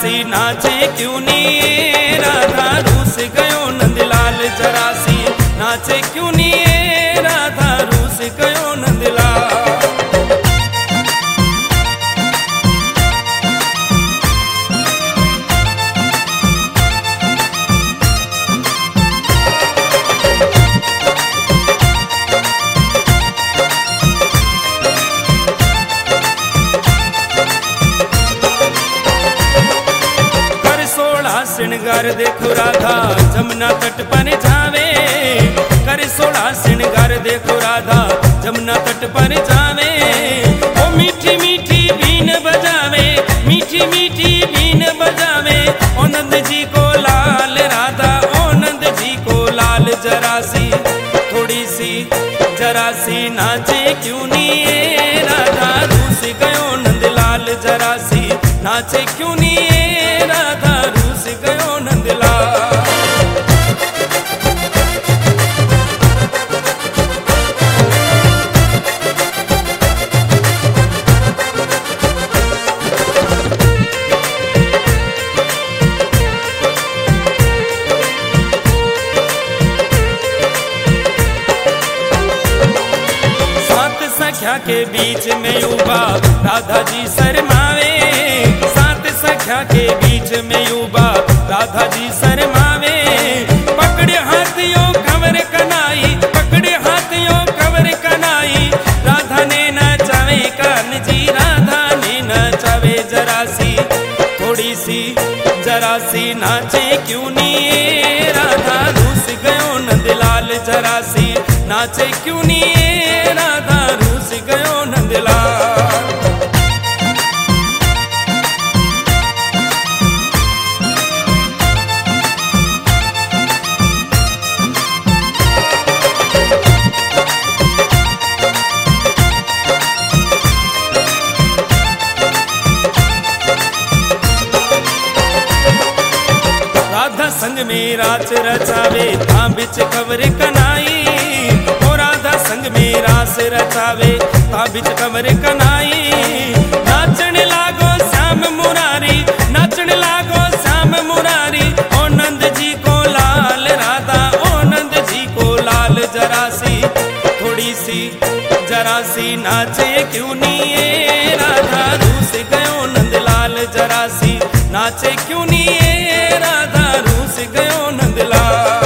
जरासी नाचे क्यों नी राधा रूस गयो नंदलाल जरासी नाचे क्यों नी राधा रूस गयो नंदलाल। श्रृंगार देखो राधा जमुना तट पर जावे, कर 16 श्रृंगार देखो राधा जमुना तट पर जावे। ओ मीठी मीठी बीन बजावे, मीठी मीठी बीन बजावे। ओ नंद जी को लाल राधा, ओ नंद जी को लाल जरासी थोड़ी सी जरासी नाचे क्यों नी राधा रूस गयो नंदलाल जरासी नाचे क्यों नी राधा रूस गयो नंदलाल। सात सख्या के बीच में युवा राधा जी शर्मावे, सात सख्या के बीच में युवा राधा जी शर्मावे। पकड़े हाथियों कवर कनाई, पकड़े हाथियों कवर कनाई। राधा ने नचावे कान जी, राधा ने नचावे जरासी थोड़ी सी जरासी नाचे क्यों नी राधा रूस गयो नंदलाल जरासी नाचे क्यों नी राधा रूस गयो नंदलाल। संग में रास रचावे ता बिच कवर कनाई। ओ राधा संग में रास रचावे ता बिच कवर कनाई। नाचन लागो श्याम मुरारी, नाचन लागो श्याम मुरारी। ओ नंद जी को लाल राधा, ओ नंद जी को लाल जरासी थोड़ी सी जरासी नाचे क्यों नी राधा रूस गयो नंदलाल जरासी नाचे क्यों नी राधा रूस गयो नंदलाल।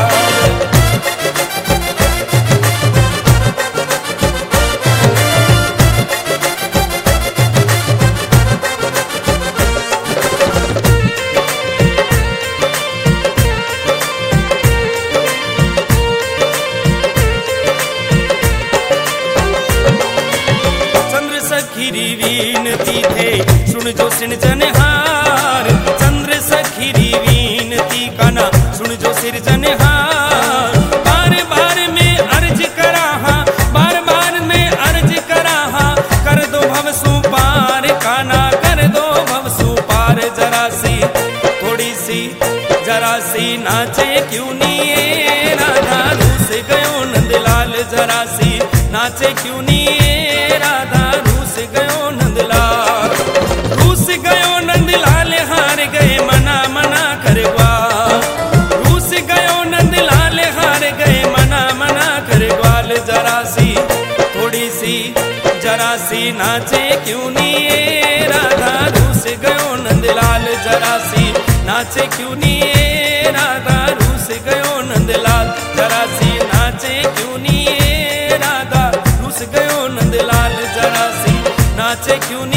चंद्र सखीरी वीनती थे सुन जो सिन जनहार। चंद्र सखीरी वीनती काना सुन जो सिरजनहार। बार बार में अर्ज करा हा, बार बार में अर्ज करा हा। कर दो भव सुपार काना, कर दो भव सुपार जरासी थोड़ी सी जरासी नाचे क्यों नी राधा रूस गयो नंदलाल जरासी नाचे क्यों नी राधा रूस गयो नंदलाल। रूस गयो नंदलाल हार गए मना मना करवा, रूस गयो नंदलाल हार गए मना मना कर ग्वाल जरासी थोड़ी सी जरासी नाचे क्यों नी राधा रूस गयो नंदलाल जरासी नाचे क्यों नी राधा रूस गयो नंदलाल जरासी नाचे क्यों नी राधा रूस गयो नंदलाल जरासी नाचे क्यों नी।